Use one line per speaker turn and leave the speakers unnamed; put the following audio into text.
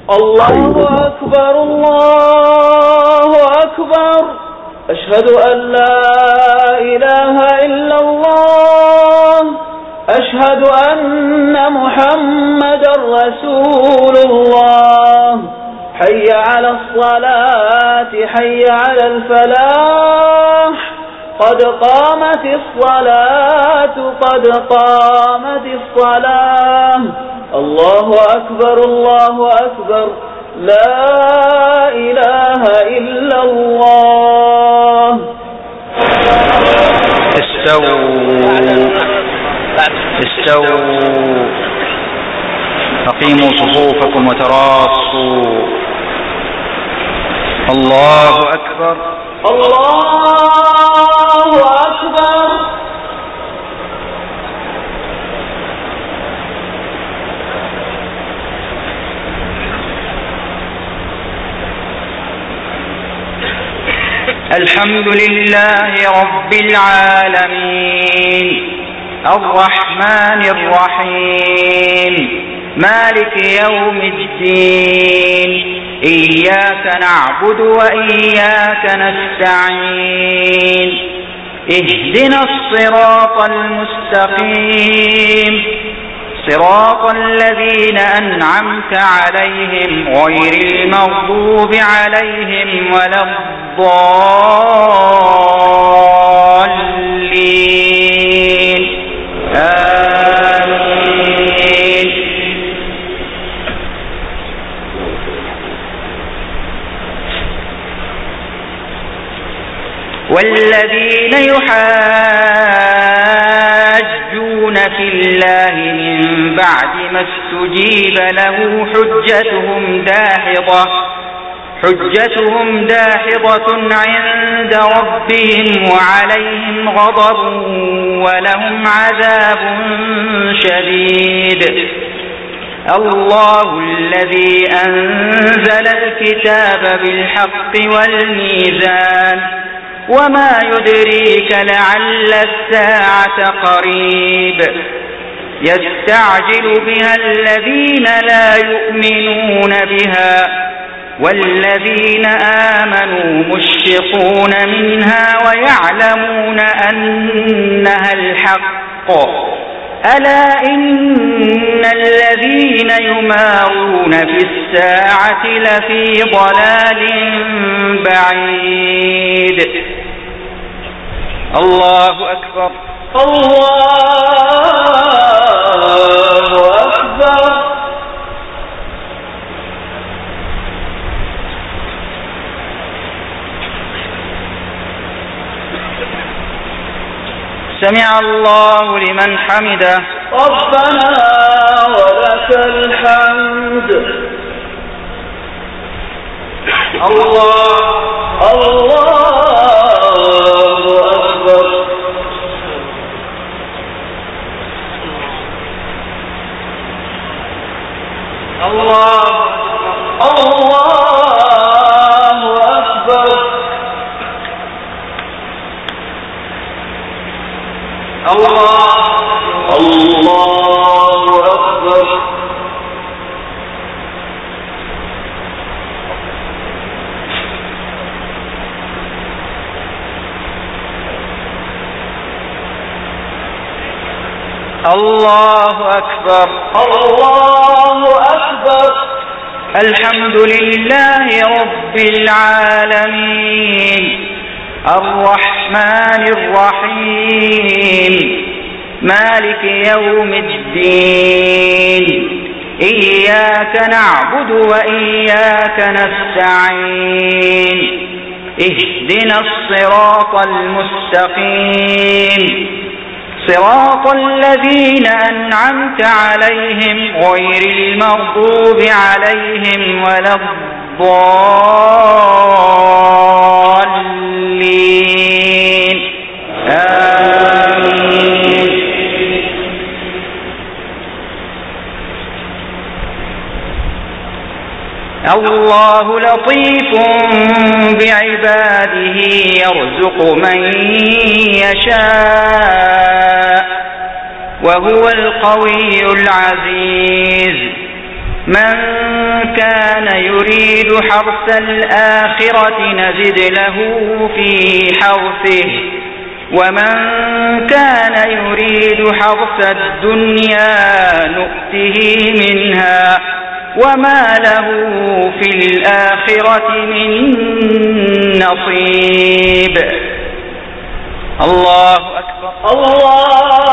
الله أكبر الله أكبر. أشهد أن لا إله إلا الله. أشهد أن محمدا رسول الله. حي على الصلاة حي على الفلاح. قد قامت الصلاة قد قامت الصلاة. الله أكبر الله أكبر. لا إله إلا الله.
استووا أقيموا صفوفكم وتراصوا. الله أكبر
الله أكبر.
الحمد لله رب العالمين الرحمن الرحيم مالك يوم الدين إياك نعبد وإياك نستعين اهدنا الصراط المستقيم صراط الذين أنعمت عليهم غير المغضوب عليهم ولا الضالين آمين. والذين يحاجون في الله من بعد ما استجيب له حجتهم داحضة عند ربهم وعليهم غضب ولهم عذاب شديد. الله الذي أنزل الكتاب بالحق والميزان وما يدريك لعل الساعة قريب. يستعجل بها الذين لا يؤمنون بها والذين آمنوا مشفقون منها ويعلمون أنها الحق. ألا إن الذين يمارون في الساعة لفي ضلال بعيد. الله أكبر
الله أكبر.
سمع الله لمن حمده.
ربنا ولك الحمد. الله أكبر. الله أكبر. الله أكبر.
الله أكبر.
الله أكبر.
الحمد لله رب العالمين الرحمن الرحيم مالك يوم الدين إياك نعبد وإياك نستعين اهدنا الصراط المستقيم صراط الذين أنعمت عليهم غير المغضوب عليهم ولا الضالين آمين. الله لطيف بعباده يرزق من يشاء وهو القوي العزيز. من كان يريد حرث الآخرة نزد له في حرثه ومن كان يريد حرث الدنيا نؤته منها وما له في الآخرة من نصيب. الله أكبر.
الله